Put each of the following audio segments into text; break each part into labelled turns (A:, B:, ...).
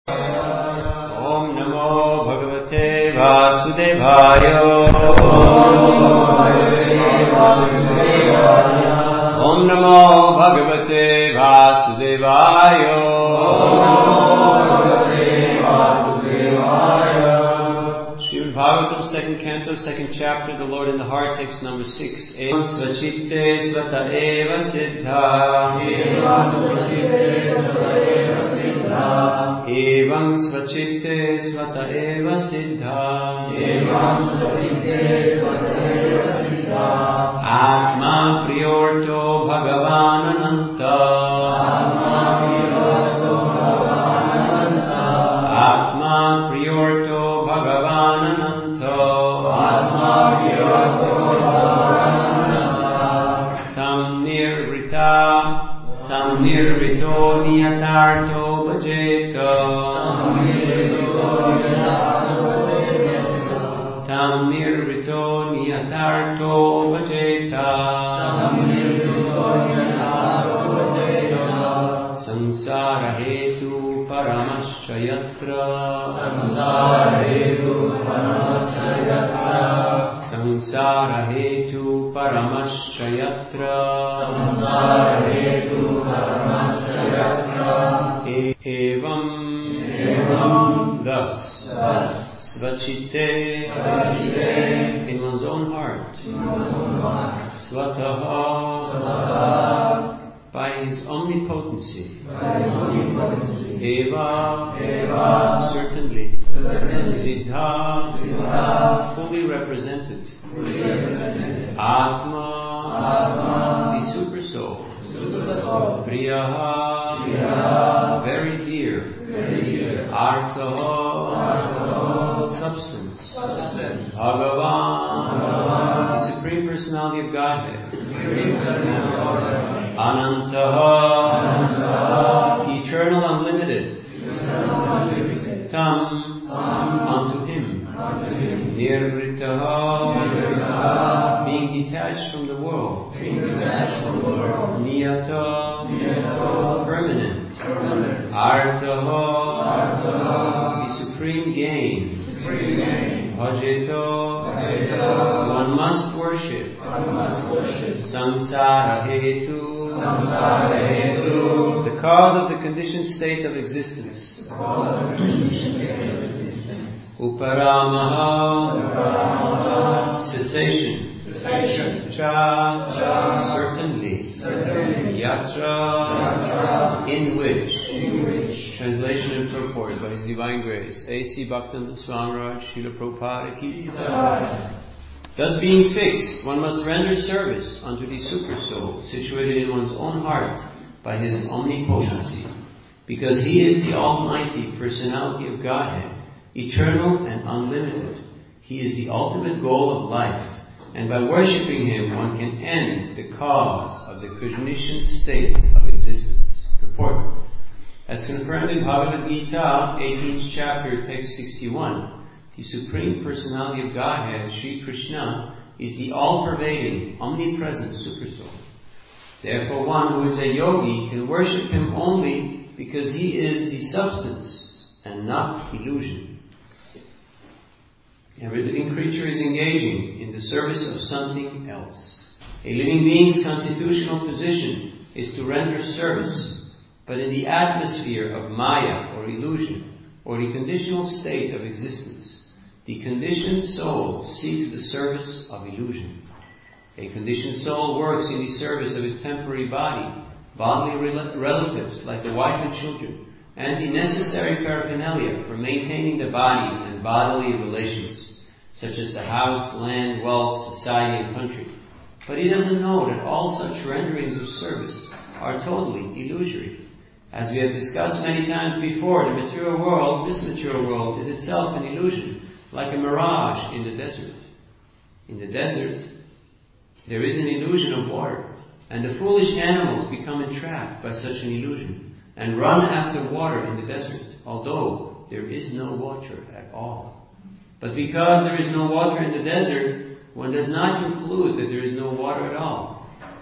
A: Om Namo Bhagavate Vasudevaya. Om Namo Bhagavate Vasudevaya. Srimad Bhagavatam, 2nd Canto, 2nd Chapter, The Lord in the Heart, text number 6. Evam svachitte svata eva siddha. Evam svachitte svata eva siddha. Atma priyorto Bhagavan Ananta. Atma priyorto Bhagavan Ananta. Tam nirvrito niyatarto bhajeta. Tam nirvrito niyatarto bhajeta. Samsara hetu paramascha yatra. Samsara hetu paramascha yatra. Evam thus Svachite in one's own heart. Svataha by his omnipotency. Eva certainly. Siddha fully represented. Atma the super soul. Priyaha very dear. Artha substance. Bhagavan the Supreme Personality of Godhead. Anantaha the eternal unlimited. Tam unto him. Nirvritaha being detached from the world. Niyata permanent. Artaha the supreme gain. Bhajeto one must worship. Samsara hetu the cause of the conditioned state of existence. Uparamaha cessation. Cha certainly. Yatra in which. Translation and purport by His Divine Grace A.C. Bhaktivinoda Swami Maharaj Srila Prabhupada Ki. Thus being fixed, one must render service unto the super soul situated in one's own heart by his omnipotency, because he is the almighty personality of Godhead, eternal and unlimited. He is the ultimate goal of life, and by worshipping him one can end the cause of the conditioned state of existence. Purport. As confirmed in Bhagavad Gita, 18th chapter, text 61, the Supreme Personality of Godhead, Sri Krishna, is the all-pervading, omnipresent Supersoul. Therefore, one who is a yogi can worship him only because he is the substance and not illusion. Every living creature is engaging in the service of something else. A living being's constitutional position is to render service, but in the atmosphere of Maya or illusion, or the conditional state of existence, the conditioned soul seeks the service of illusion. A conditioned soul works in the service of his temporary body, bodily relatives like the wife and children, and the necessary paraphernalia for maintaining the body and bodily relations, such as the house, land, wealth, society, and country. But he doesn't know that all such renderings of service are totally illusory. As we have discussed many times before, this material world, is itself an illusion, like a mirage in the desert. In the desert, there is an illusion of water, and the foolish animals become entrapped by such an illusion and run after water in the desert, although there is no water at all. But because there is no water in the desert, one does not conclude that there is no water at all.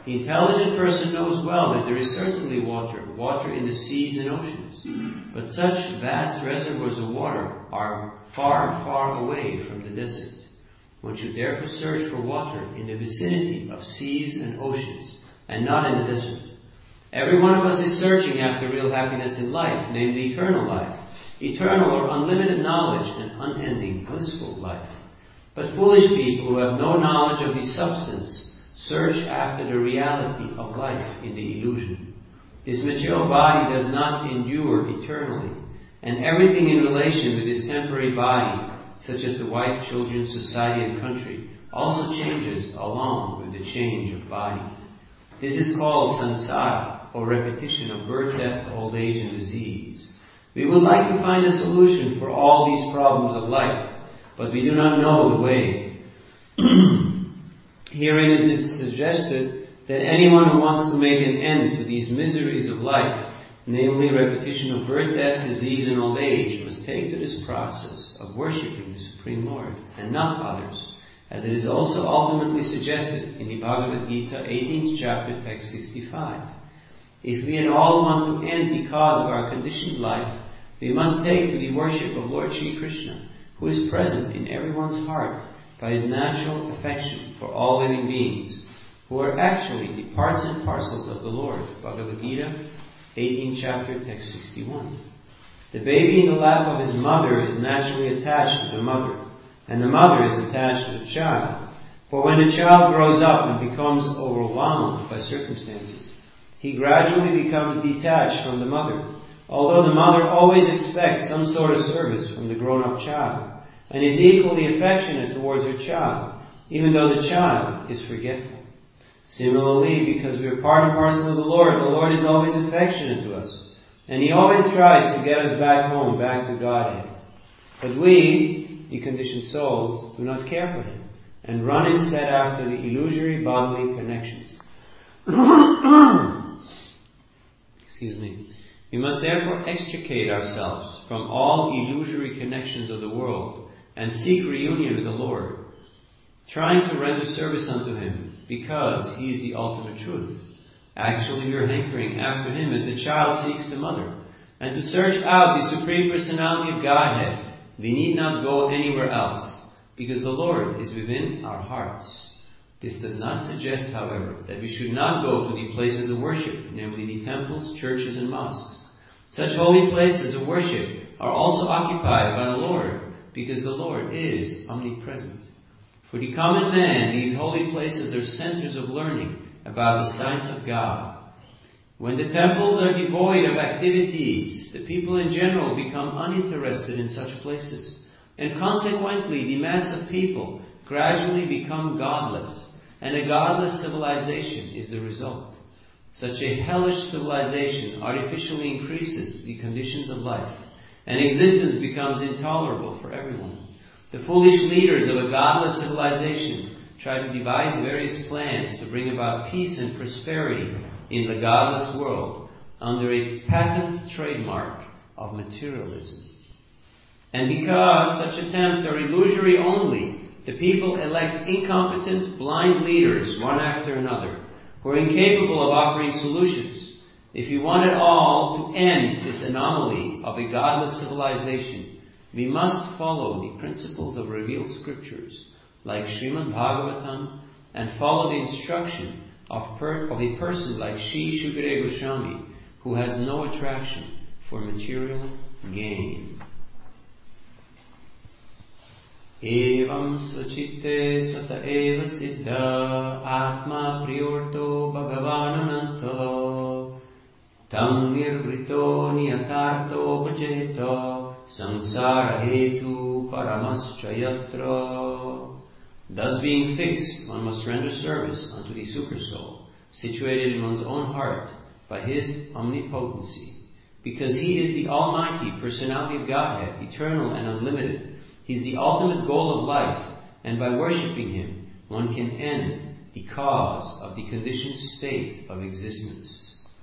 A: The intelligent person knows well that there is certainly water in the seas and oceans, but such vast reservoirs of water are far, far away from the desert. One should therefore search for water in the vicinity of seas and oceans, and not in the desert. Every one of us is searching after real happiness in life, namely eternal life, eternal or unlimited knowledge and unending blissful life. But foolish people who have no knowledge of the substance search after the reality of life in the illusion. This material body does not endure eternally, and everything in relation with this temporary body, such as the white children's society and country, also changes along with the change of body. This is called samsara, or repetition of birth, death, old age, and disease. We would like to find a solution for all these problems of life, but we do not know the way. Herein is it suggested that anyone who wants to make an end to these miseries of life, namely repetition of birth, death, disease, and old age, must take to this process of worshipping the Supreme Lord, and not others, as it is also ultimately suggested in the Bhagavad Gita, 18th chapter, text 65. If we at all want to end the cause of our conditioned life, we must take to the worship of Lord Sri Krishna, who is present in everyone's heart by his natural affection for all living beings, who are actually the parts and parcels of the Lord. Bhagavad Gita, 18th chapter, text 61. The baby in the lap of his mother is naturally attached to the mother, and the mother is attached to the child. For when the child grows up and becomes overwhelmed by circumstances, he gradually becomes detached from the mother, although the mother always expects some sort of service from the grown-up child, and is equally affectionate towards her child, even though the child is forgetful. Similarly, because we are part and parcel of the Lord is always affectionate to us, and He always tries to get us back home, back to Godhead. But we, the conditioned souls, do not care for Him, and run instead after the illusory bodily connections. Excuse me. We must therefore extricate ourselves from all illusory connections of the world, and seek reunion with the Lord, trying to render service unto Him, because He is the ultimate truth. Actually, we are hankering after Him as the child seeks the mother. And to search out the Supreme Personality of Godhead, we need not go anywhere else, because the Lord is within our hearts. This does not suggest, however, that we should not go to the places of worship, namely the temples, churches, and mosques. Such holy places of worship are also occupied by the Lord, because the Lord is omnipresent. For the common man, these holy places are centers of learning about the science of God. When the temples are devoid of activities, the people in general become uninterested in such places, and consequently the mass of people gradually become godless, and a godless civilization is the result. Such a hellish civilization artificially increases the conditions of life, and existence becomes intolerable for everyone. The foolish leaders of a godless civilization try to devise various plans to bring about peace and prosperity in the godless world under a patent trademark of materialism. And because such attempts are illusory only, the people elect incompetent, blind leaders one after another, who are incapable of offering solutions. If we want at all to end this anomaly of a godless civilization, we must follow the principles of revealed scriptures, like Srimad Bhagavatam, and follow the instruction of a person like Sri Shukadeva Goswami, who has no attraction for material gain. Evam sachitte sata eva siddha atma priyorto bhagavanananta tam nirvrito niyatarto bhajeto samsara hetu paramascha. Thus being fixed, one must render service unto the Supersoul, situated in one's own heart by His omnipotency, because He is the Almighty Personality of Godhead, eternal and unlimited. He is the ultimate goal of life, and by worshipping Him, one can end the cause of the conditioned state of existence.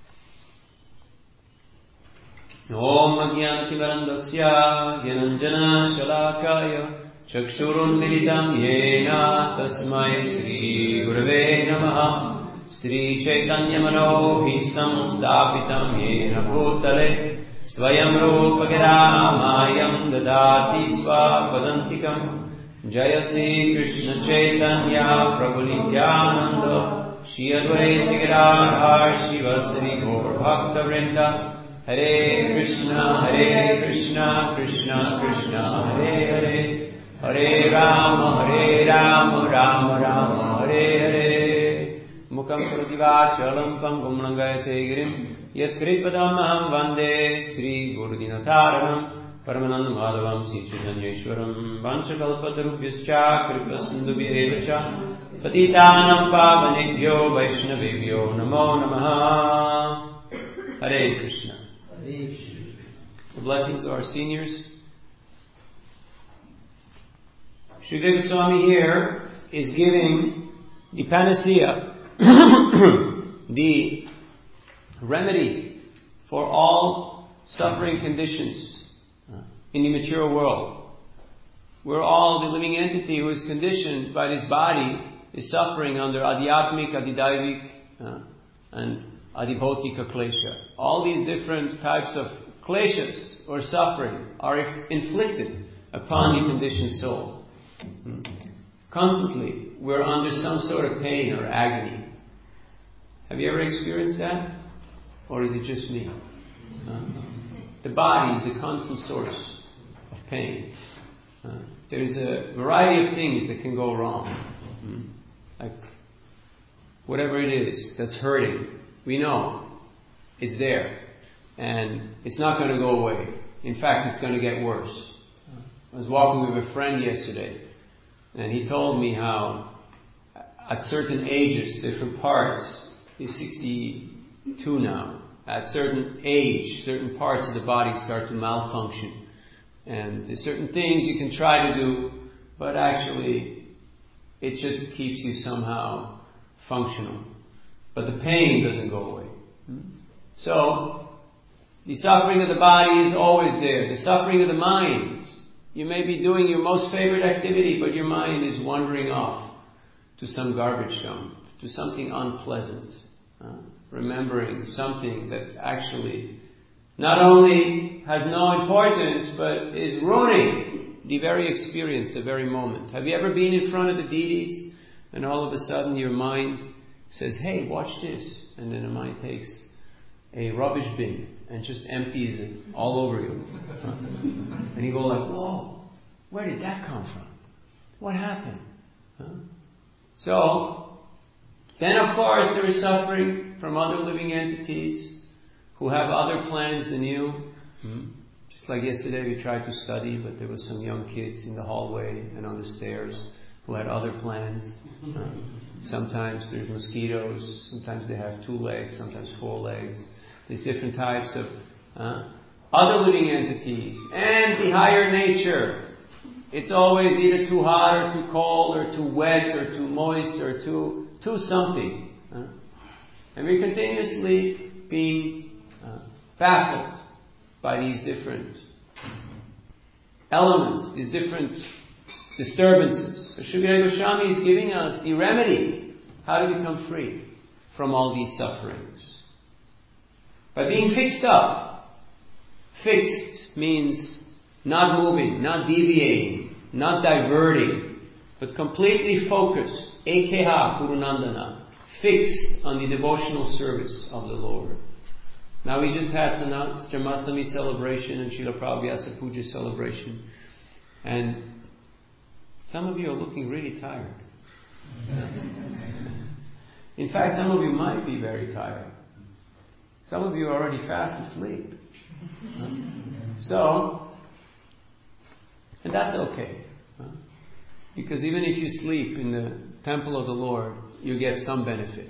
A: Om Ajnanatimarandasya Gyananjana Shalakaya Chakshurunmilitam Yena Tasmai Sri Gurave Namaha Sri Chaitanya Manohistam Stapitam Yena Bhutale Swayam Rupa Giramayam Dadati Swapadantikam Jaya Sri Krishna Chaitanya Prabhu Nityananda Shri Advaita Gadadhar Shivasari Gaur Bhakta Vrinda Hare Krishna Krishna Krishna Hare Hare Hare Rama Rama Rama Hare Hare Mukam Karadivachalam Pangum Langayate Girim Yat Kripadamaham Vande Sri Gurudinataranam Paramananda Madhavam Sri Chaitanyeshwaram Vanchakalpatarubhyascha Kripasindubhyevacha Patitanam Pavanebhyo Vaishnavebhyo Namo Namaha Hare Krishna. The blessings of our seniors. Sri Vivek Swami here is giving the panacea, the remedy for all suffering conditions in the material world. We're all the living entity who is conditioned by this body is suffering under Adhyatmik, Adidaivik, and Adibhautika klesha. All these different types of kleshas or suffering are inflicted upon the conditioned soul. Constantly, we're under some sort of pain or agony. Have you ever experienced that? Or is it just me? The body is a constant source of pain. There's a variety of things that can go wrong. Like whatever it is that's hurting, we know it's there. And it's not going to go away. In fact, it's going to get worse. I was walking with a friend yesterday, and he told me how at certain ages, different parts, he's 62 now, at certain age, certain parts of the body start to malfunction. And there's certain things you can try to do, but actually it just keeps you somehow functional. But the pain doesn't go away. So, the suffering of the body is always there. The suffering of the mind. You may be doing your most favorite activity, but your mind is wandering off to some garbage dump, to something unpleasant. Remembering something that actually not only has no importance, but is ruining the very experience, the very moment. Have you ever been in front of the deities, and all of a sudden your mind says, hey, watch this. And then the mind takes a rubbish bin and just empties it all over you. And you go like, whoa, where did that come from? What happened? So, then of course there is suffering from other living entities who have other plans than you. Just like yesterday we tried to study, but there were some young kids in the hallway and on the stairs who had other plans. Sometimes there's mosquitoes, sometimes they have 2 legs, sometimes 4 legs. There's different types of other living entities. And the higher nature, it's always either too hot or too cold or too wet or too moist or too something. And we're continuously being baffled by these different elements, these different disturbances. So Srila Goswami is giving us the remedy, how to become free from all these sufferings. By being fixed up. Fixed means not moving, not deviating, not diverting, but completely focused. Ekeha Purunandana. Fixed on the devotional service of the Lord. Now we just had Janmashtami celebration and Srila Prabhupada Puja celebration. And some of you are looking really tired. In fact, some of you might be very tired. Some of you are already fast asleep. So, and that's okay. Because even if you sleep in the temple of the Lord, you get some benefit.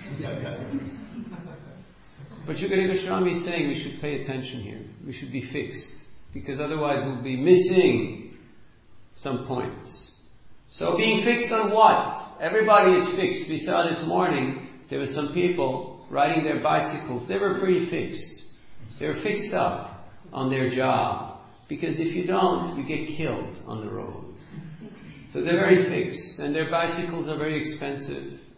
A: But Shukadeva Goswami is saying we should pay attention here. We should be fixed. Because otherwise we'll be missing some points. So being fixed on what? Everybody is fixed. We saw this morning, there were some people riding their bicycles. They were pretty fixed. They were fixed up on their job. Because if you don't, you get killed on the road. So they're very fixed. And their bicycles are very expensive.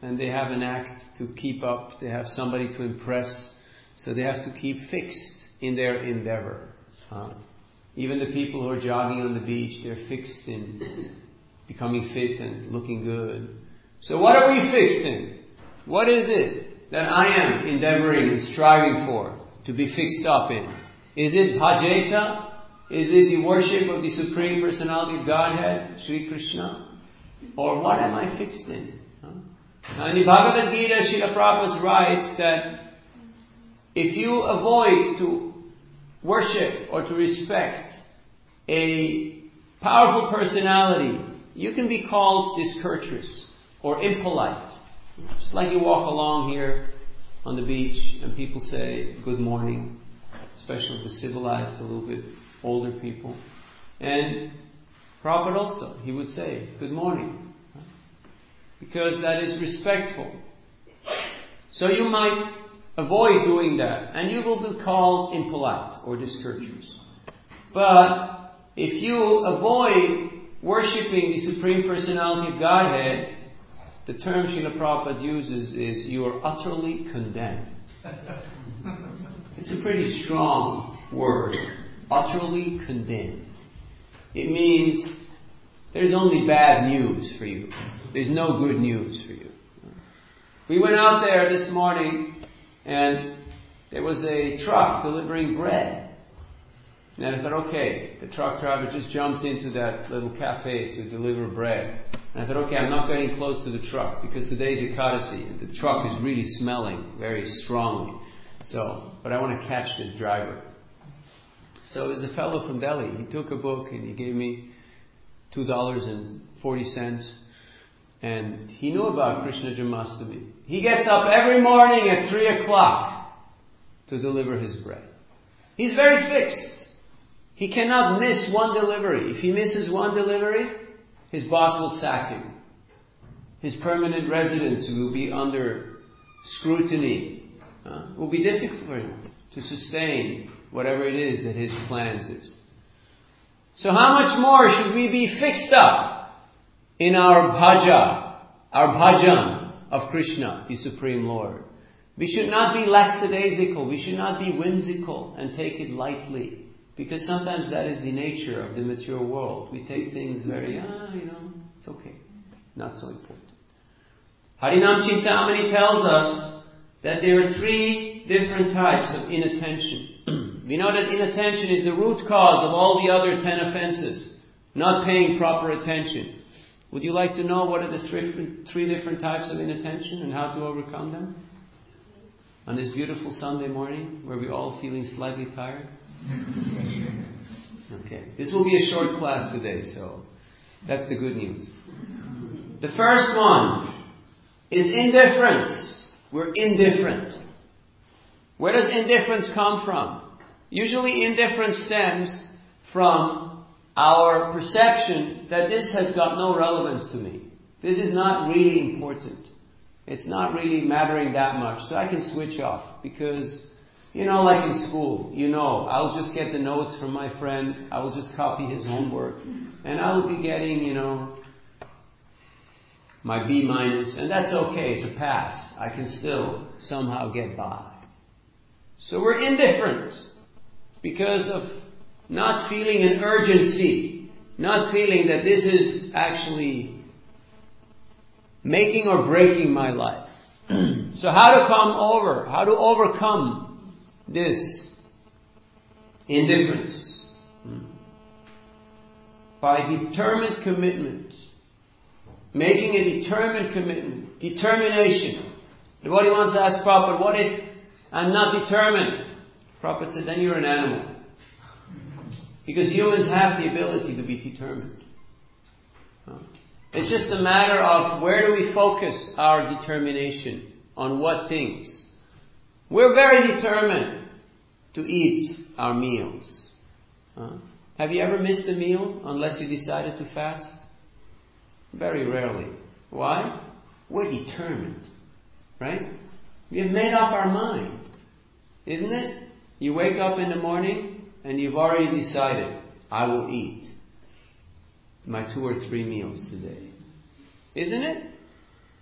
A: and they have an act to keep up. They have somebody to impress. So they have to keep fixed in their endeavor. Even the people who are jogging on the beach, they're fixed in becoming fit and looking good. So what are we fixed in? What is it that I am endeavoring and striving for to be fixed up in? Is it bhajeta? Is it the worship of the Supreme Personality of Godhead, Sri Krishna? Or what am I fixed in? Now in the Bhagavad Gita, Srila Prabhupada writes that if you avoid to worship or to respect a powerful personality, you can be called discourteous or impolite. Just like you walk along here on the beach and people say good morning, especially the civilized, a little bit older people. And Prabhupada also, he would say good morning, because that is respectful. So you might avoid doing that, and you will be called impolite or discourteous. But if you avoid worshipping the Supreme Personality of Godhead, the term Srila Prabhupada uses is you are utterly condemned. It's a pretty strong word. Utterly condemned. It means there's only bad news for you. There's no good news for you. We went out there this morning and there was a truck delivering bread. And I thought, okay, the truck driver just jumped into that little cafe to deliver bread. And I thought, okay, I'm not getting close to the truck because today's Ekadasi and the truck is really smelling very strongly. But I want to catch this driver. So there's a fellow from Delhi. He took a book and he gave me $2.40. And he knew about Krishna Janmashtami. He gets up every morning at 3 o'clock to deliver his bread. He's very fixed. He cannot miss one delivery. If he misses one delivery, his boss will sack him. His permanent residence will be under scrutiny. It will be difficult for him to sustain whatever it is that his plans is. So how much more should we be fixed up in our bhaja, our bhajan of Krishna, the Supreme Lord? We should not be lackadaisical. We should not be whimsical and take it lightly. Because sometimes that is the nature of the material world. We take things very, it's okay. Not so important. Harinam Chintamani tells us that there are 3 different types of inattention. We know that inattention is the root cause of all the other 10 offenses. Not paying proper attention. Would you like to know what are the 3 different types of inattention and how to overcome them? On this beautiful Sunday morning where we're all feeling slightly tired? Okay, this will be a short class today, so that's the good news. The first one is indifference. We're indifferent. Where does indifference come from? Usually indifference stems from our perception that this has got no relevance to me. This is not really important. It's not really mattering that much, so I can switch off because like in school, I'll just get the notes from my friend, I will just copy his homework, and I will be getting, my B-, and that's okay, it's a pass. I can still somehow get by. So we're indifferent because of not feeling an urgency, not feeling that this is actually making or breaking my life. So how to overcome this indifference? By determined commitment. Making a determined commitment. Determination. Nobody wants to ask Prabhupada, what if I'm not determined? Prabhupada said, then you're an animal. Because humans have the ability to be determined. It's just a matter of where do we focus our determination, on what things. We're very determined to eat our meals. Have you ever missed a meal unless you decided to fast? Very rarely. Why? We're determined. Right? We have made up our mind. Isn't it? You wake up in the morning and you've already decided, I will eat my 2 or 3 meals today. Isn't it?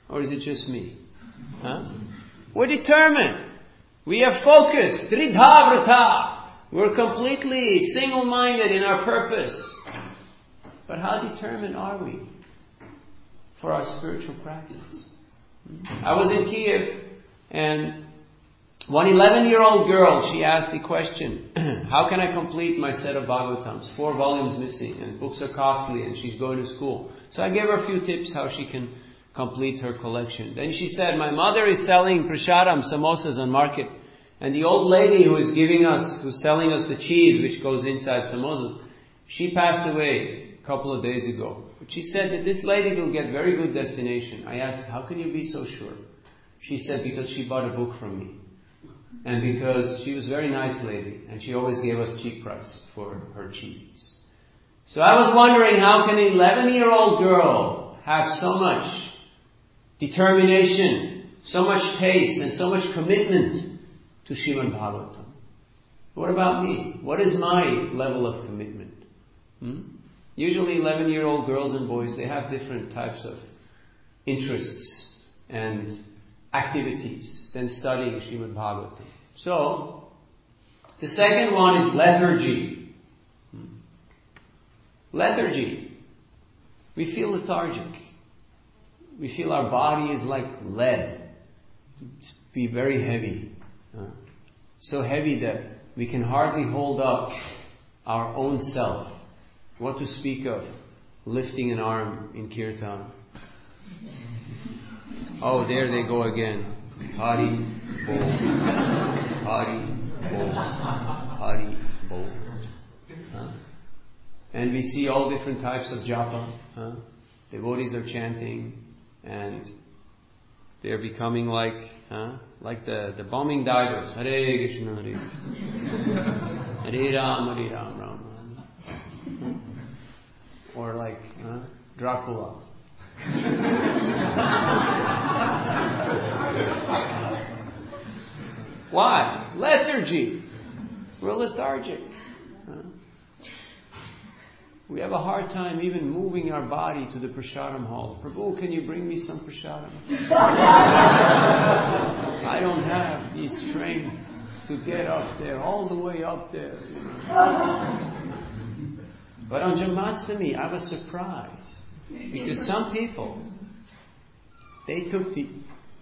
A: Or is it just me? Huh? We're determined. We are focused. Dridhavrata. We're completely single-minded in our purpose. But how determined are we for our spiritual practice? I was in Kiev, and one 11-year-old girl, she asked the question, how can I complete my set of Bhagavatams? 4 volumes missing, and books are costly, and she's going to school. So I gave her a few tips how she can complete her collection. Then she said, my mother is selling prasadam, samosas on market. And the old lady who's selling us the cheese which goes inside samosas, she passed away a couple of days ago. But she said that this lady will get very good destination. I asked, how can you be so sure? She said, because she bought a book from me. And because she was a very nice lady, and she always gave us cheap price for her cheese. So I was wondering, how can an 11-year-old girl have so much determination, so much taste, and so much commitment to Srimad Bhagavatam? What about me? What is my level of commitment? Usually 11-year-old girls and boys, they have different types of interests and activities than studying Srimad Bhagavatam. So, the second one is lethargy. Lethargy. We feel lethargic. We feel our body is like lead. It's be very heavy. So heavy that we can hardly hold up our own self. What to speak of lifting an arm in kirtan. Oh, there they go again. Hari Bol. Hari Bol. Hari Bol. And we see all different types of japa. Devotees are chanting, and they're becoming like the bombing divers. Hare Krishna, Hare Krishna. Hare Ram, Hare Ram, Ram Ram. Or like Dracula. Why? Lethargy. We're lethargic. We have a hard time even moving our body to the prasadam hall. Prabhu, can you bring me some prasadam? I don't have the strength to get up there, all the way up there. But on Janmashtami, I was surprised. Because some people, they took the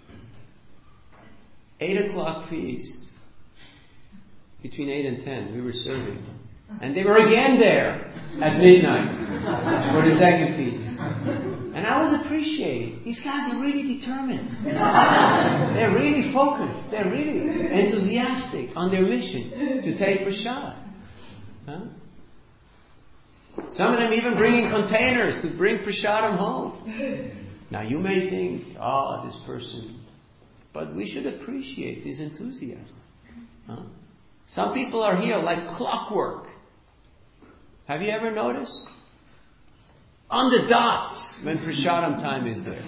A: 8 o'clock feast, between 8 and 10, we were serving. And they were again there at midnight for the second feast. And I was appreciating, these guys are really determined. They're really focused. They're really enthusiastic on their mission to take prasad. Some of them even bringing containers to bring prasadam home. Now you may think, this person. But we should appreciate his enthusiasm. Some people are here like clockwork. Have you ever noticed? On the dot when prasadam time is there.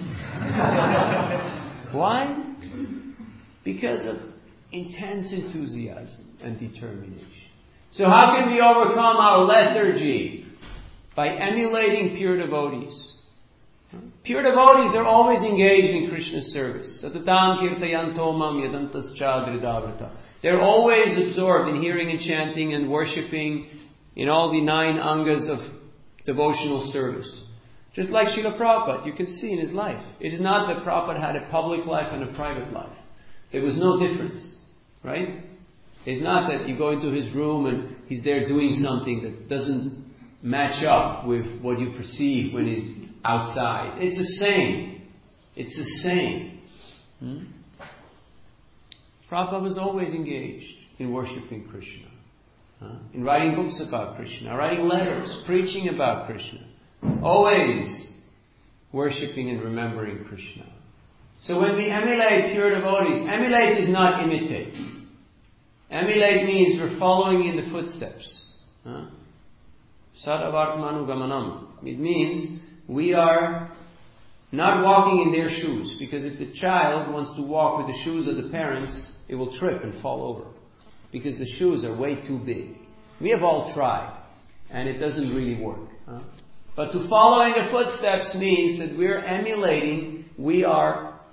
A: Why? Because of intense enthusiasm and determination. So how can we overcome our lethargy? By emulating pure devotees. Pure devotees are always engaged in Krishna's service. Satatam kirtayanto mam yadantascha dridhavrata. They're always absorbed in hearing and chanting and worshipping in all the 9 angas of devotional service. Just like Srila Prabhupada, you can see in his life. It is not that Prabhupada had a public life and a private life. There was no difference. Right? It's not that you go into his room and he's there doing something that doesn't match up with what you perceive when he's outside. It's the same. It's the same. Prabhupada was always engaged in worshipping Krishna. In writing books about Krishna, writing letters, preaching about Krishna. Always worshipping and remembering Krishna. So when we emulate pure devotees, emulate is not imitate. Emulate means we're following in the footsteps. Sadavartmanu gamanam. It means we are not walking in their shoes. Because if the child wants to walk with the shoes of the parents, it will trip and fall over. Because the shoes are way too big. We have all tried. And it doesn't really work. But to follow in the footsteps means that we're emulating, we are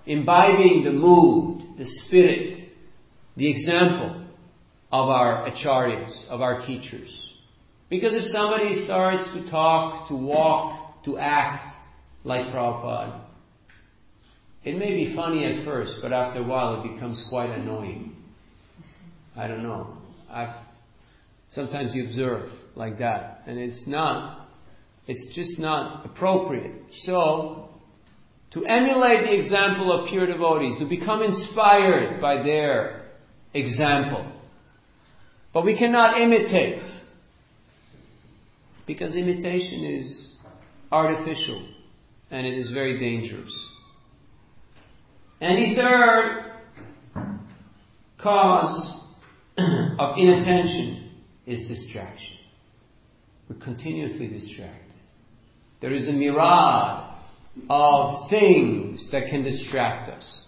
A: imbibing the mood, the spirit, the example of our acharyas, of our teachers. Because if somebody starts to talk, to walk, to act like Prabhupada, it may be funny at first, but after a while it becomes quite annoying. I don't know. Sometimes you observe like that, and it's just not appropriate. So, to emulate the example of pure devotees, to become inspired by their example. But we cannot imitate, because imitation is artificial and it is very dangerous. And the third cause of inattention is distraction. We're continuously distracted. There is a myriad of things that can distract us.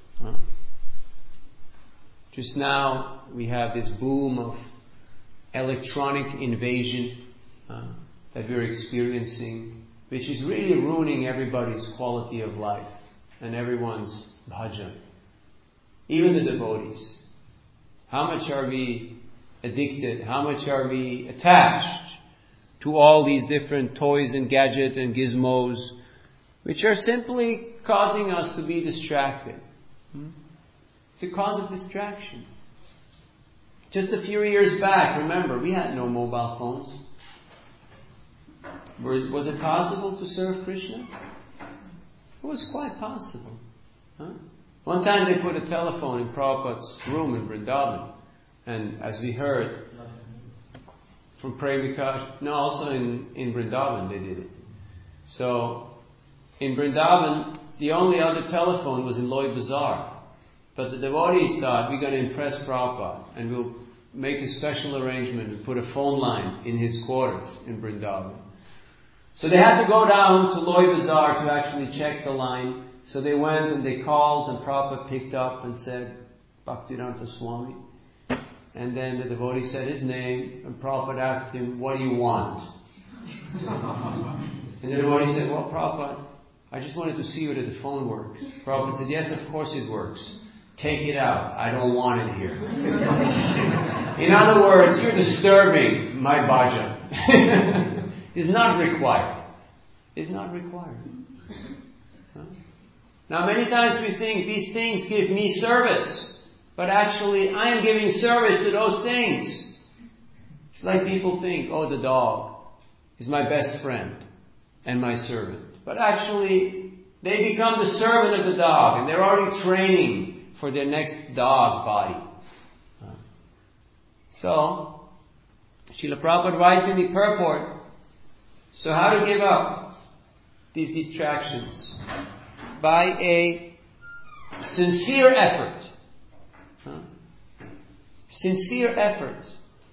A: Just now we have this boom of electronic invasion that we're experiencing, which is really ruining everybody's quality of life and everyone's bhajan. Even the devotees. How much are we addicted? How much are we attached to all these different toys and gadgets and gizmos, which are simply causing us to be distracted? It's a cause of distraction. Just a few years back, remember, we had no mobile phones. Was it possible to serve Krishna? It was quite possible. One time they put a telephone in Prabhupada's room in Vrindavan. And as we heard from Premika, also in Vrindavan they did it. So, in Vrindavan, the only other telephone was in Loi Bazaar. But the devotees thought, we're going to impress Prabhupada, and we'll make a special arrangement and put a phone line in his quarters in Vrindavan. So they had to go down to Loi Bazaar to actually check the line. So they went and they called, and Prabhupada picked up and said, Bhaktivedanta Swami. And then the devotee said his name, and Prabhupada asked him, what do you want? And the devotee said, well, Prabhupada, I just wanted to see whether the phone works. Prabhupada said, yes, of course it works. Take it out. I don't want it here. In other words, you're disturbing my bhajan. It's not required. It's not required. Now, many times we think these things give me service, but actually I am giving service to those things. It's like people think, the dog is my best friend and my servant. But actually, they become the servant of the dog, and they're already training for their next dog body. So, Srila Prabhupada writes in the purport, so how to give up these distractions? By a sincere effort. Sincere effort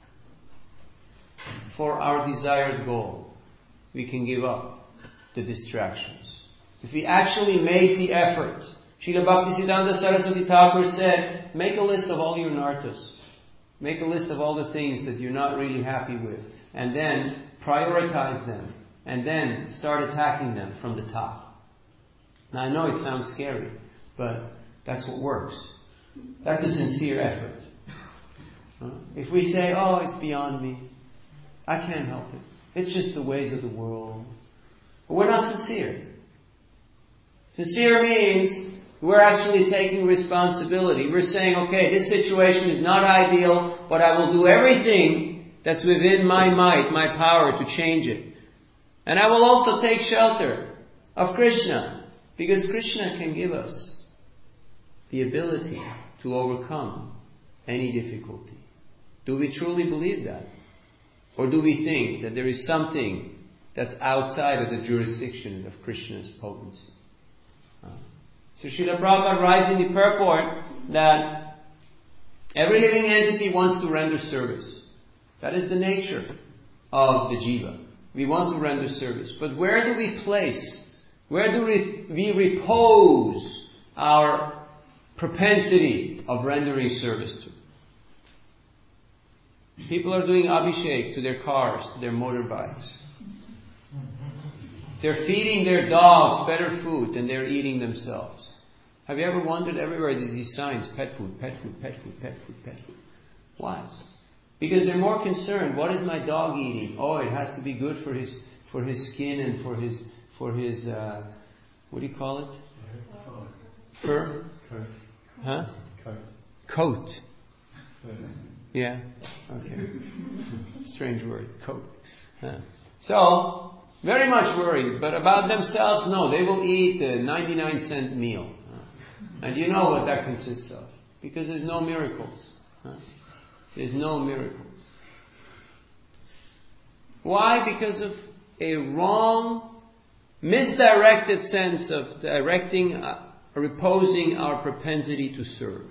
A: for our desired goal. We can give up the distractions. If we actually make the effort. Srila Bhaktisiddhanta Saraswati Thakur said, make a list of all your nartas. Make a list of all the things that you're not really happy with. And then prioritize them. And then start attacking them from the top. Now I know it sounds scary, but that's what works. That's a sincere effort. If we say, it's beyond me. I can't help it. It's just the ways of the world. But we're not sincere. Sincere means we're actually taking responsibility. We're saying, okay, this situation is not ideal, but I will do everything that's within my might, my power to change it. And I will also take shelter of Krishna, because Krishna can give us the ability to overcome any difficulty. Do we truly believe that? Or do we think that there is something that's outside of the jurisdictions of Krishna's potency? So Srila Prabhupada writes in the purport that every living entity wants to render service. That is the nature of the jiva. We want to render service. But where do we repose our propensity of rendering service to? People are doing abhishek to their cars, to their motorbikes. They're feeding their dogs better food than they're eating themselves. Have you ever wondered, everywhere there's these signs, pet food, pet food, pet food, pet food, pet food. Why? Because they're more concerned, what is my dog eating? Oh, it has to be good for his skin and for his what do you call it? Fur?
B: Coat.
A: Huh?
B: Coat.
A: Yeah. Okay. Strange word. Coat. So, very much worried. But about themselves, no. They will eat a 99-cent meal. And you know what that consists of. Because there's no miracles. There's no miracles. Why? Because of a wrong, misdirected sense of directing, reposing our propensity to serve.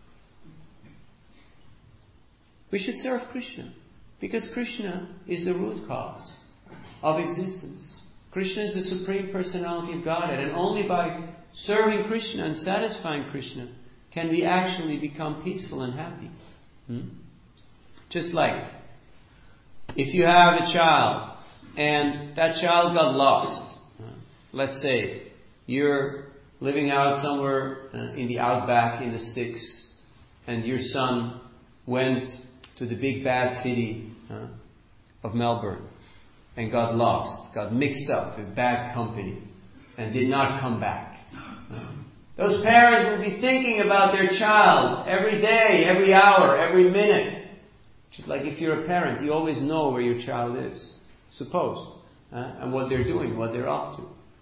A: We should serve Krishna. Because Krishna is the root cause of existence. Krishna is the Supreme Personality of Godhead. And only by serving Krishna and satisfying Krishna can we actually become peaceful and happy. Just like if you have a child and that child got lost. Let's say you're living out somewhere in the outback in the sticks and your son went to the big bad city of Melbourne and got lost, got mixed up with bad company and did not come back. Those parents will be thinking about their child every day, every hour, every minute. Just like if you're a parent, you always know where your child is, suppose, and what they're doing, what they're up to.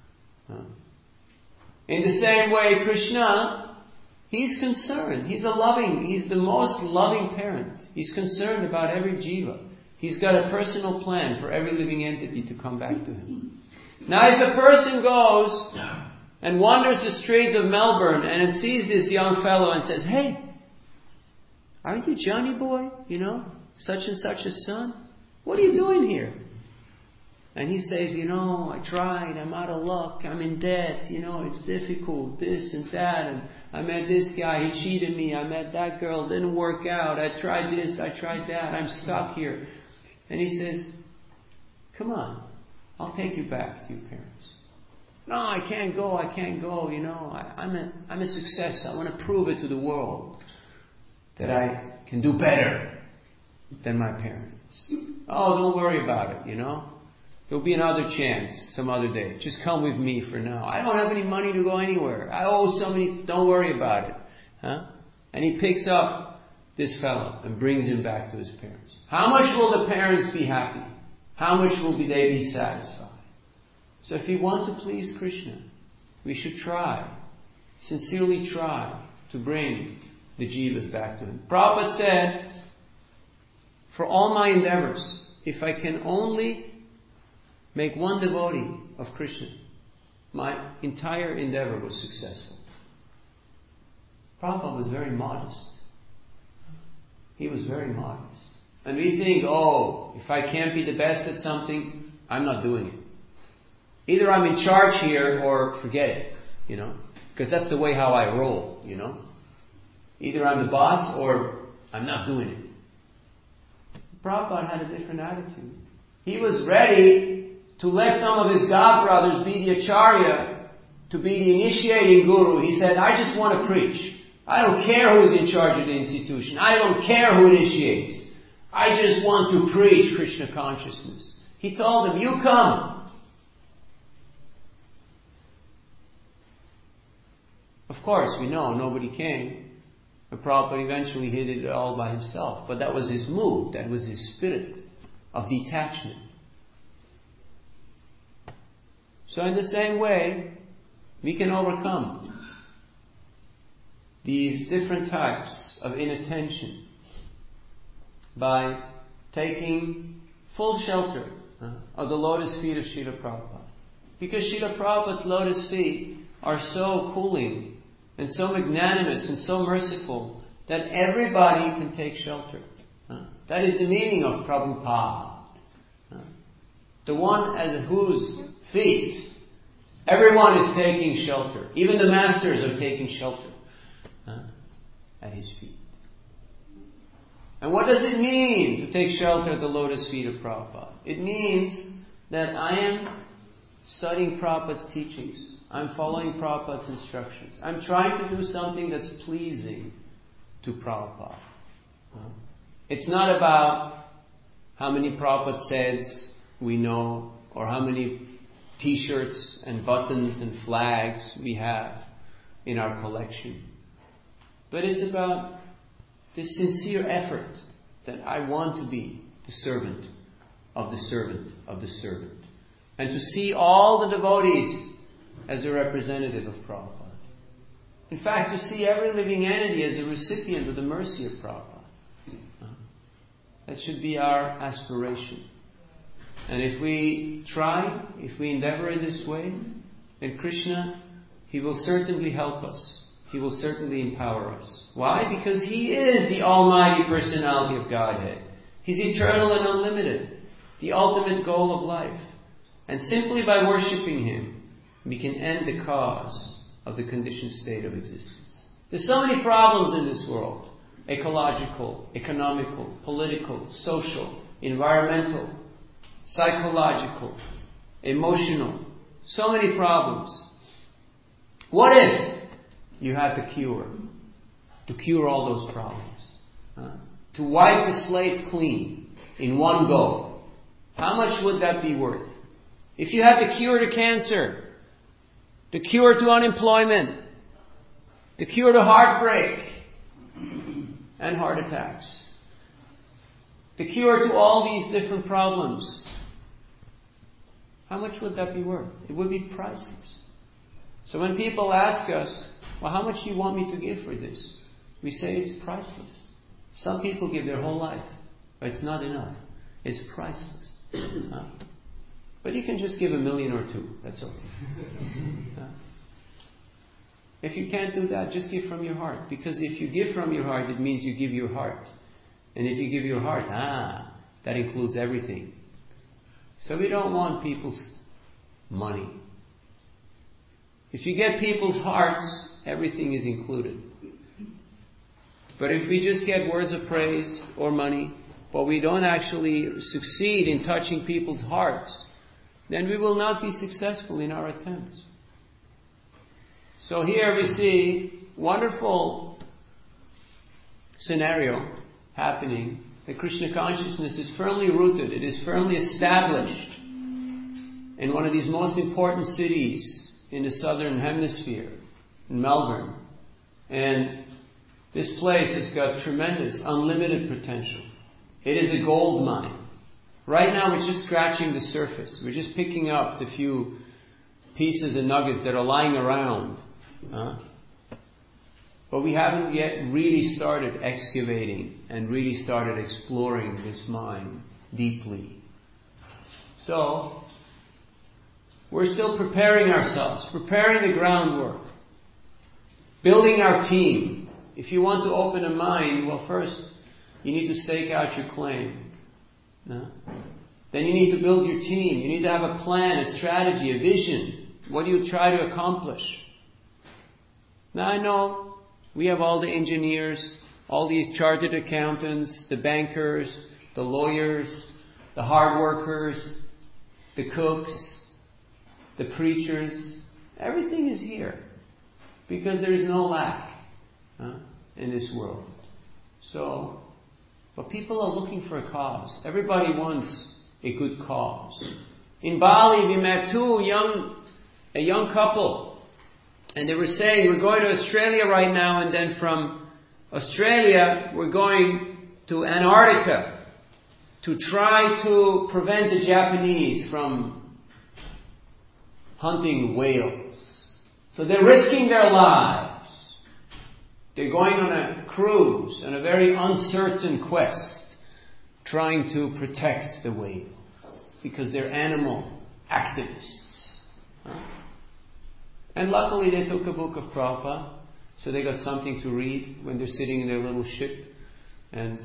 A: In the same way, Krishna, He's concerned. He's the most loving parent. He's concerned about every jiva. He's got a personal plan for every living entity to come back to Him. Now, if a person goes and wanders the streets of Melbourne and sees this young fellow and says, "Hey, aren't you Johnny boy? You know, such and such a son? What are you doing here?" And he says, "I tried, I'm out of luck, I'm in debt, it's difficult, this and that, and I met this guy, he cheated me, I met that girl, didn't work out, I tried this, I tried that, I'm stuck here." And he says, "Come on, I'll take you back to your parents." "No, I can't go, I'm a success, I want to prove it to the world that I can do better than my parents." "Oh, don't worry about it, There'll be another chance some other day. Just come with me for now. I don't have any money to go anywhere. I owe somebody. Don't worry about it." And he picks up this fellow and brings him back to his parents. How much will the parents be happy? How much will they be satisfied? So if we want to please Krishna, we should sincerely try to bring the jivas back to Him. Prabhupada said, for all my endeavors, if I can only make one devotee of Krishna, my entire endeavor was successful. Prabhupada was very modest. He was very modest. And we think, if I can't be the best at something, I'm not doing it. Either I'm in charge here or forget it, because that's the way how I roll, Either I'm the boss or I'm not doing it. Prabhupada had a different attitude. He was ready to let some of his god brothers be the acharya, to be the initiating guru. He said, "I just want to preach. I don't care who is in charge of the institution. I don't care who initiates. I just want to preach Krishna consciousness." He told them, "You come." Of course, we know nobody came. The Prabhupada eventually did it all by himself. But that was his mood. That was his spirit of detachment. So in the same way, we can overcome these different types of inattention by taking full shelter of the lotus feet of Srila Prabhupada. Because Srila Prabhupada's lotus feet are so cooling and so magnanimous and so merciful that everybody can take shelter. That is the meaning of Prabhupada. The one at whose feet everyone is taking shelter. Even the masters are taking shelter at his feet. And what does it mean to take shelter at the lotus feet of Prabhupada? It means that I am studying Prabhupada's teachings I'm following Prabhupada's instructions. I'm trying to do something that's pleasing to Prabhupada. It's not about how many Prabhupada says we know, or how many t-shirts and buttons and flags we have in our collection. But it's about this sincere effort that I want to be the servant of the servant of the servant. And to see all the devotees as a representative of Prabhupada. In fact, to see every living entity as a recipient of the mercy of Prabhupada. That should be our aspiration. And if we try, if we endeavor in this way, then Krishna, He will certainly help us. He will certainly empower us. Why? Because He is the Almighty Personality of Godhead. He's eternal and unlimited. The ultimate goal of life. And simply by worshipping Him, we can end the cause of the conditioned state of existence. There's so many problems in this world. Ecological, economical, political, social, environmental, psychological, emotional. So many problems. What if you had the cure to cure all those problems? To wipe the slate clean in one go. How much would that be worth? If you had the cure to cancer, the cure to unemployment, the cure to heartbreak and heart attacks, the cure to all these different problems, how much would that be worth? It would be priceless. So when people ask us, well, how much do you want me to give for this? We say it's priceless. Some people give their whole life, but it's not enough. It's priceless. But you can just give $1 million or $2 million. That's okay. If you can't do that, just give from your heart. Because if you give from your heart, it means you give your heart. And if you give your heart, that includes everything. So we don't want people's money. If you get people's hearts, everything is included. But if we just get words of praise or money, but we don't actually succeed in touching people's hearts, then we will not be successful in our attempts. So here we see wonderful scenario happening. The Krishna consciousness is firmly rooted. It is firmly established in one of these most important cities in the southern hemisphere, in Melbourne. And this place has got tremendous, unlimited potential. It is a gold mine. Right now we're just scratching the surface. We're just picking up the few pieces and nuggets that are lying around. But we haven't yet really started excavating and really started exploring this mine deeply. So, we're still preparing ourselves, preparing the groundwork, building our team. If you want to open a mine, well, first you need to stake out your claim. No? Then you need to build your team. You need to have a plan, a strategy, a vision. What do you try to accomplish? Now I know we have all the engineers, all these chartered accountants, the bankers, the lawyers, the hard workers, the cooks, the preachers. Everything is here. Because there is no lack in this world. So, but people are looking for a cause. Everybody wants a good cause. In Bali, we met a young couple. And they were saying, we're going to Australia right now, and then from Australia, we're going to Antarctica to try to prevent the Japanese from hunting whales. So they're risking their lives. They're going on a cruise, on a very uncertain quest, trying to protect the whales, because they're animal activists. And luckily they took a book of Prabhupada, so they got something to read when they're sitting in their little ship. And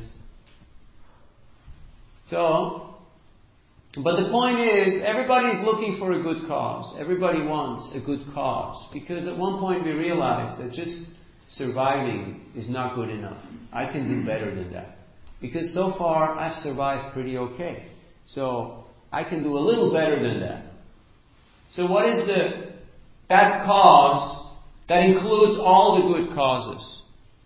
A: so, but the point is, everybody's looking for a good cause. Everybody wants a good cause. Because at one point we realized that just surviving is not good enough. I can do better than that. Because so far I've survived pretty okay. So I can do a little better than that. So what is the that cause that includes all the good causes.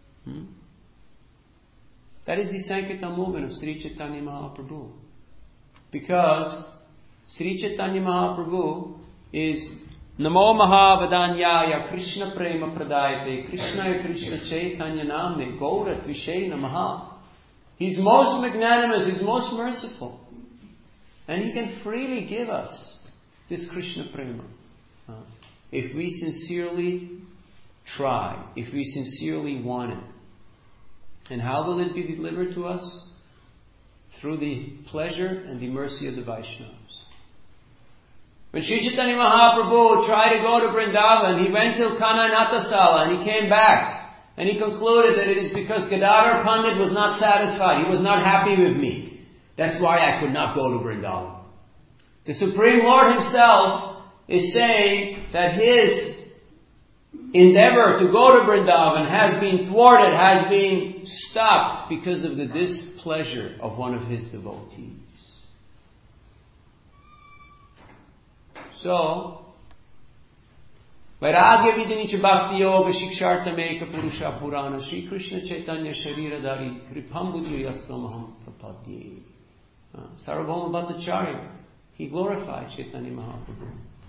A: That is the Sankirtan movement of Sri Chaitanya Mahaprabhu. Because Sri Chaitanya Mahaprabhu is Namo Mahavadanyaya Krishna Prema Pradayate Krishna Krishna Chaitanya Namne Gaura Tvishe Namaha. He's most magnanimous, He's most merciful. And He can freely give us this Krishna Prema. If we sincerely try, if we sincerely want it. And how will it be delivered to us? Through the pleasure and the mercy of the Vaishnavas. When Sri Chaitanya Mahaprabhu tried to go to Vrindavan, he went till Kanha Natasala and he came back. And he concluded that it is because Gadadhar Pandit was not satisfied. He was not happy with me. That's why I could not go to Vrindavan. The Supreme Lord Himself is saying that His endeavor to go to Vrindavan has been thwarted, has been stopped because of the displeasure of one of His devotees. So, Vairagya Vidinicha Bhakti Yoga Shikshartam Eka Purusha Purana Sri Krishna Chaitanya Sharira Dari Kripam Buddhi Yastamaham Prapadye. Sarvabhauma Bhattacharya, he glorified Chaitanya Mahaprabhu.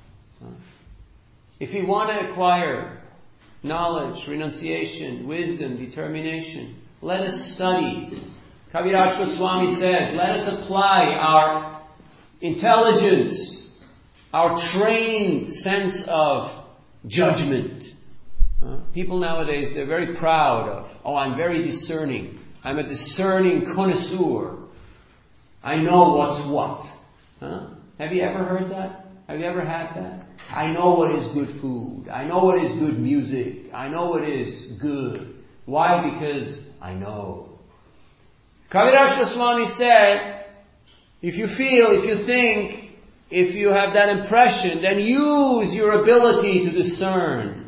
A: If we want to acquire knowledge, renunciation, wisdom, determination, let us study. Kaviraj Goswami says, let us apply our intelligence, our trained sense of judgment. People nowadays, they're very proud of, I'm very discerning. I'm a discerning connoisseur. I know what's what. Have you ever heard that? Have you ever had that? I know what is good food. I know what is good music. I know what is good. Why? Because I know. Kaviraj Goswami said, if you feel, if you think, if you have that impression, then use your ability to discern.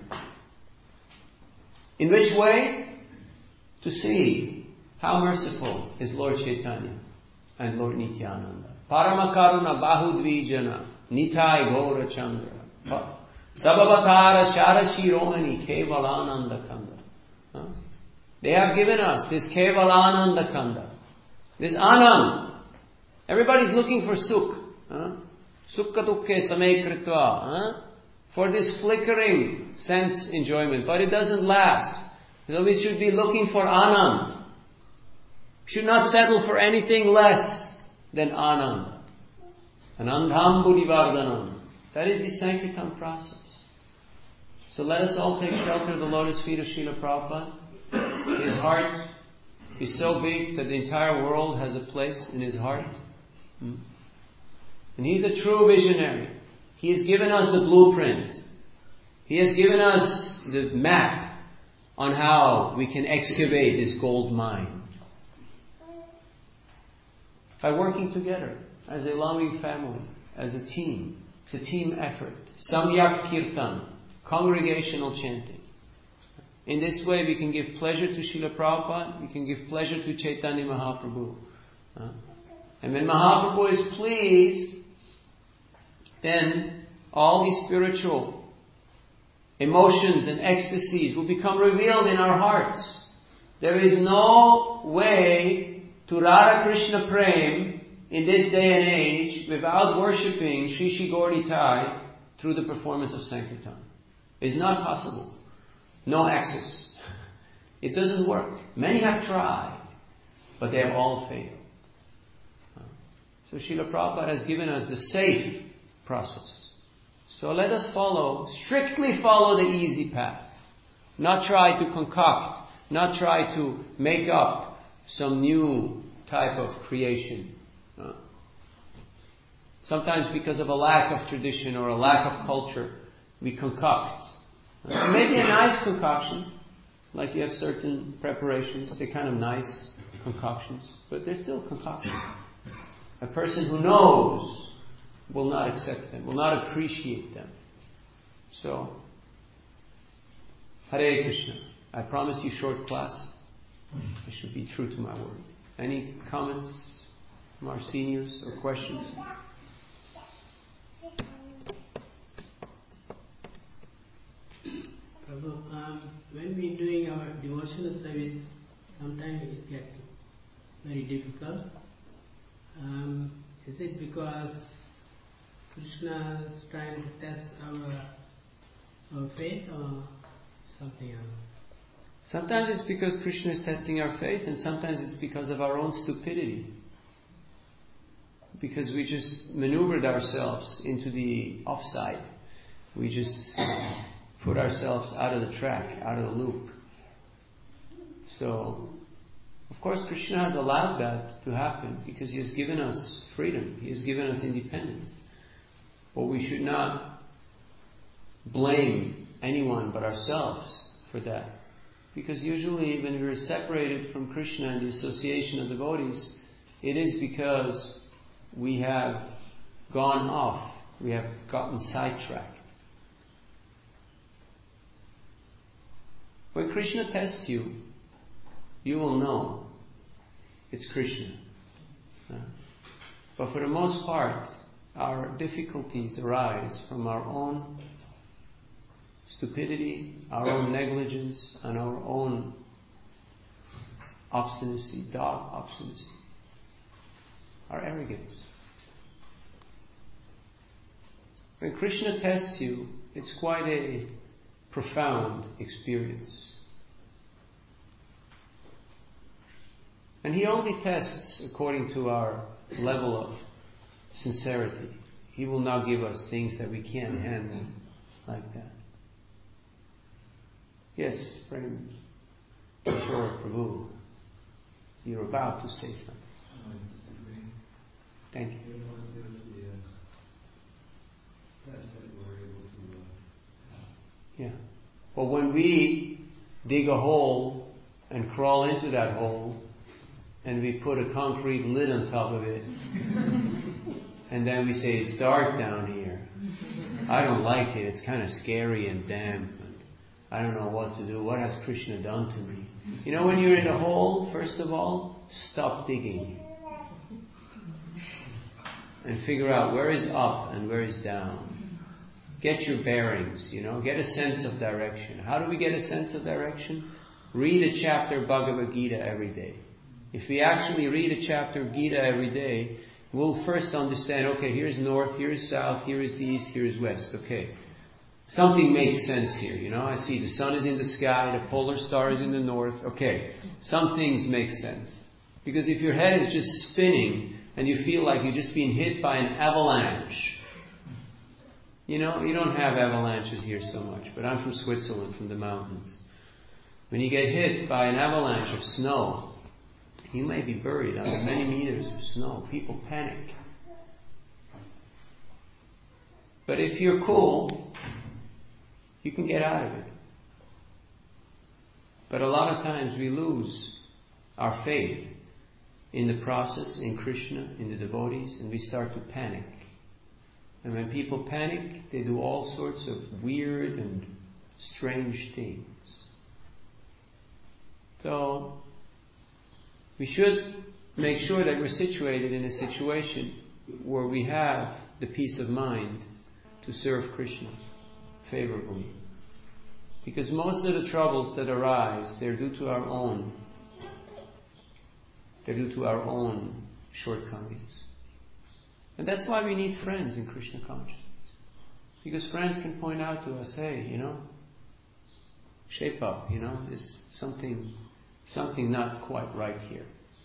A: In which way? To see how merciful is Lord Chaitanya and Lord Nityananda. Paramakaruna Bahudvijana Nitai Gaura Chandra Sababakara Sharashi Romani Kevalananda Kanda. They have given us this Kevalananda Kanda, this Anand. Everybody's looking for Sukh. Sukha dukkhe samay kritva. For this flickering sense enjoyment. But it doesn't last. So we should be looking for Anand. We should not settle for anything less than Anand. Anandham Buddhivardhanam. That is the Sankirtan process. So let us all take shelter of the lotus feet of Srila Prabhupada. His heart is so big that the entire world has a place in his heart. And he's a true visionary. He has given us the blueprint. He has given us the map on how we can excavate this gold mine. By working together as a loving family, as a team. It's a team effort. Samyak Kirtan, congregational chanting. In this way we can give pleasure to Srila Prabhupada, we can give pleasure to Chaitanya Mahaprabhu. And when Mahaprabhu is pleased, then all these spiritual emotions and ecstasies will become revealed in our hearts. There is no way to Radha Krishna Prem in this day and age without worshipping Shri Shri Gaur Nitai through the performance of Sankirtan. It is not possible. No access. It doesn't work. Many have tried, but they have all failed. So Srila Prabhupada has given us the safe process. So let us strictly follow the easy path. Not try to concoct, not try to make up some new type of creation. Sometimes because of a lack of tradition or a lack of culture, we concoct. Maybe a nice concoction, like you have certain preparations, they're kind of nice concoctions, but they're still concoctions. A person who knows will not accept them, will not appreciate them. So, Hare Krishna. I promised you short class. I should be true to my word. Any comments from our seniors or questions?
C: sometimes it gets very difficult. Is it because Krishna is trying to test our faith or something else?
A: Sometimes it's because Krishna is testing our faith, and sometimes it's because of our own stupidity. Because we just maneuvered ourselves into the offside. We just put ourselves out of the track, out of the loop. So, of course, Krishna has allowed that to happen because He has given us freedom. He has given us independence. But we should not blame anyone but ourselves for that. Because usually when we are separated from Krishna and the association of devotees, it is because we have gone off. We have gotten sidetracked. When Krishna tests you, you will know it's Krishna. But for the most part, our difficulties arise from our own stupidity, our own negligence, and our own obstinacy, dog obstinacy, our arrogance. When Krishna tests you, it's quite a profound experience. And He only tests according to our level of sincerity. He will not give us things that we can't handle like that. Yes, friend Kishore Prabhu, you're about to say something. Thank you. Yeah. Well, when we dig a hole and crawl into that hole, and we put a concrete lid on top of it, and then we say, it's dark down here. I don't like it. It's kind of scary and damp. I don't know what to do. What has Krishna done to me? You know, when you're in a hole, first of all, stop digging. And figure out where is up and where is down. Get your bearings, get a sense of direction. How do we get a sense of direction? Read a chapter of Bhagavad Gita every day. If we actually read a chapter of Gita every day, we'll first understand, okay, here's north, here's south, here is east, here is west. Okay. Something makes sense here, I see the sun is in the sky, the polar star is in the north. Okay, some things make sense. Because if your head is just spinning and you feel like you're just being hit by an avalanche, you don't have avalanches here so much, but I'm from Switzerland, from the mountains. When you get hit by an avalanche of snow, you may be buried under many meters of snow. People panic. But if you're cool, you can get out of it. But a lot of times we lose our faith in the process, in Krishna, in the devotees, and we start to panic. And when people panic, they do all sorts of weird and strange things. So, we should make sure that we're situated in a situation where we have the peace of mind to serve Krishna favorably. Because most of the troubles that arise, they're due to our own shortcomings. And that's why we need friends in Krishna consciousness. Because friends can point out to us, hey, shape up, there's something not quite right here.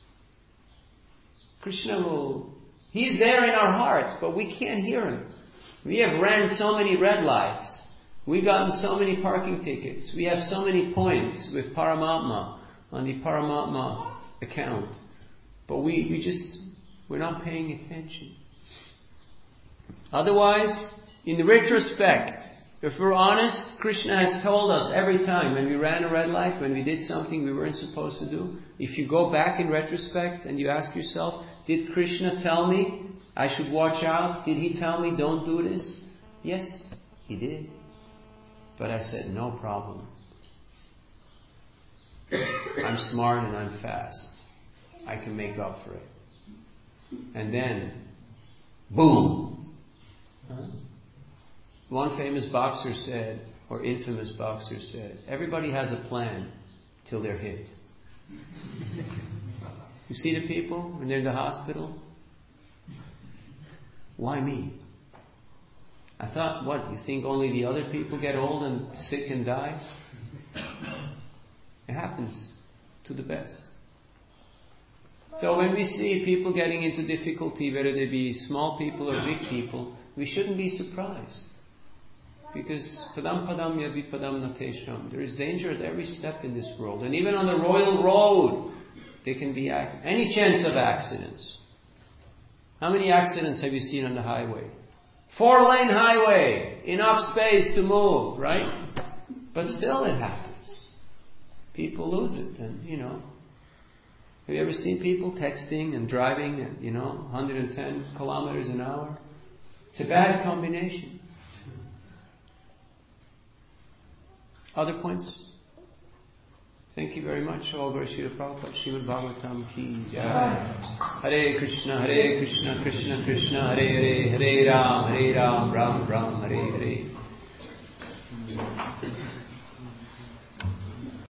A: Krishna He's there in our heart, but we can't hear Him. We have ran so many red lights. We've gotten so many parking tickets. We have so many points with Paramatma on the Paramatma account. But we're not paying attention. Otherwise, in retrospect, if we're honest, Krishna has told us every time when we ran a red light, when we did something we weren't supposed to do. If you go back in retrospect and you ask yourself, did Krishna tell me I should watch out? Did He tell me don't do this? Yes, He did. But I said, no problem. I'm smart and I'm fast. I can make up for it. And then, boom! One famous boxer said, or infamous boxer said, everybody has a plan till they're hit. You see the people when they're in the hospital? Why me? I thought, what, you think only the other people get old and sick and die? It happens to the best. So when we see people getting into difficulty, whether they be small people or big people, we shouldn't be surprised. Because padam padam yadi padam natesham. There is danger at every step in this world. And even on the royal road, there can be any chance of accidents. How many accidents have you seen on the highway? 4-lane highway, enough space to move, right? But still it happens. People lose it, and have you ever seen people texting and driving at 110 kilometers an hour? It's a bad combination. Other points? Thank you very much. All glory to Prabhupada, Srimad Bhagavatam ki jai. Hare Krishna, Krishna Krishna, Hare Hare, Hare Ram, Ram Ram, Hare Hare.